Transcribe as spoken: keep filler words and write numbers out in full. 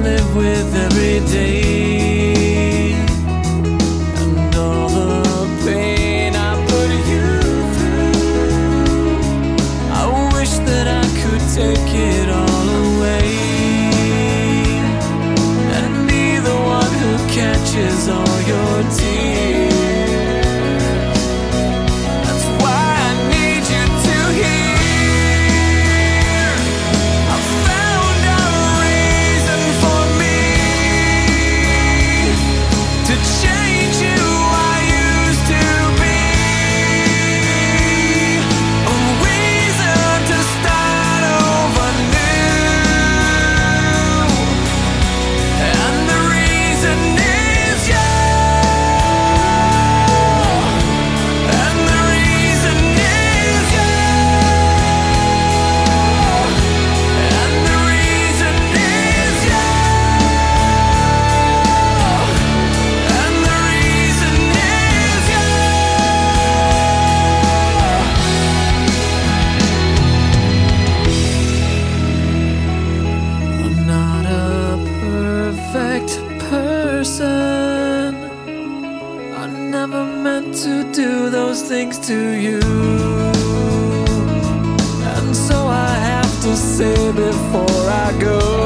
live with every day, and all the pain I put you through. I wish that I could take it all away and be the one who catches all your tears. That's why I need you to hear. I found a reason for me to change who I used to be. A reason to start over new. And the reason is you. And the reason is you. And the reason is you. And the reason is you. I'm not a perfect person. I never meant to do those things to you. And so I have to say before I go,